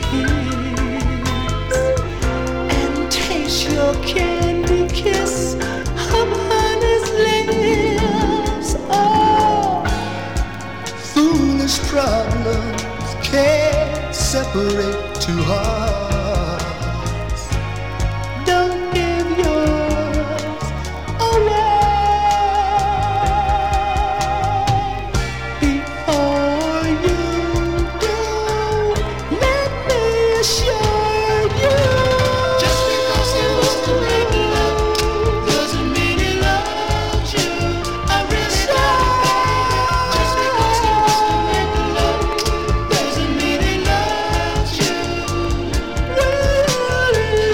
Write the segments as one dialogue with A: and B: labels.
A: and taste your candy kiss upon his lips. Oh, foolish problems can't separate two hearts. Don't give yours away before you do. Let me assure you, just because he wants to make love doesn't mean he loves you. I really don't. Just because he wants to make love doesn't mean he loves you. Really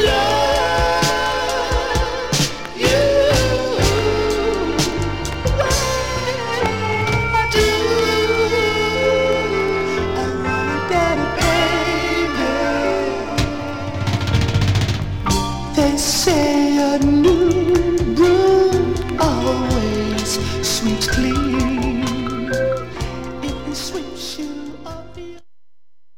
A: love you. Why do I want daddy, baby? They say a new broom always sweeps clean.